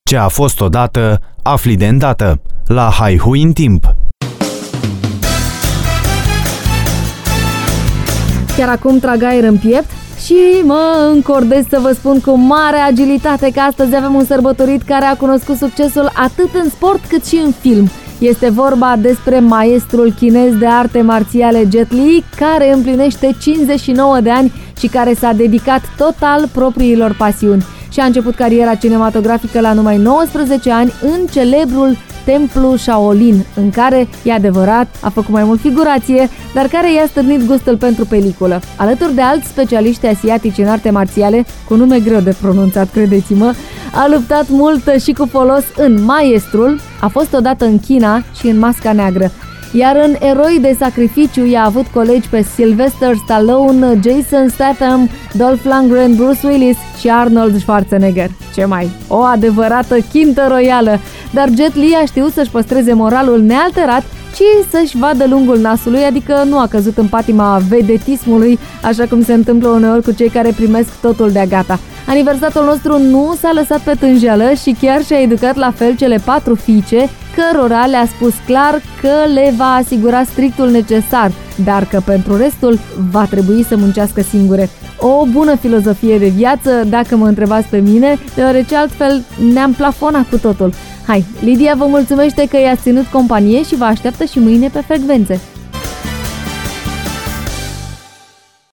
Ce a fost odată, afli de îndată. La Haihui în timp. Chiar acum trag aer în piept și mă încordez să vă spun cu mare agilitate că astăzi avem un sărbătorit care a cunoscut succesul atât în sport cât și în film. Este vorba despre maestrul chinez de arte marțiale Jet Li, care împlinește 59 de ani și care s-a dedicat total propriilor pasiuni. Și a început cariera cinematografică la numai 19 ani în celebrul Templu Shaolin, în care, e adevărat, a făcut mai mult figurație, dar care i-a stârnit gustul pentru peliculă. Alături de alți specialiști asiatici în arte marțiale, cu nume greu de pronunțat, credeți-mă, a luptat mult și cu folos în Maestrul, a fost odată în China și în Masca Neagră. Iar în Eroi de sacrificiu i-a avut colegi pe Sylvester Stallone, Jason Statham, Dolph Lundgren, Bruce Willis și Arnold Schwarzenegger. Ce mai? O adevărată chintă royală! Dar Jet Li a știut să-și păstreze moralul nealterat și să-și vadă lungul nasului, adică nu a căzut în patima vedetismului, așa cum se întâmplă uneori cu cei care primesc totul de-a gata. Aniversatul nostru nu s-a lăsat pe tânjeală și chiar și-a educat la fel cele 4 fiice, cărora le-a spus clar că le va asigura strictul necesar, dar că pentru restul va trebui să muncească singure. O bună filozofie de viață, dacă mă întrebați pe mine, deoarece altfel ne-am plafonat cu totul. Hai, Lidia vă mulțumește că i-ați ținut companie și vă așteaptă și mâine pe frecvențe.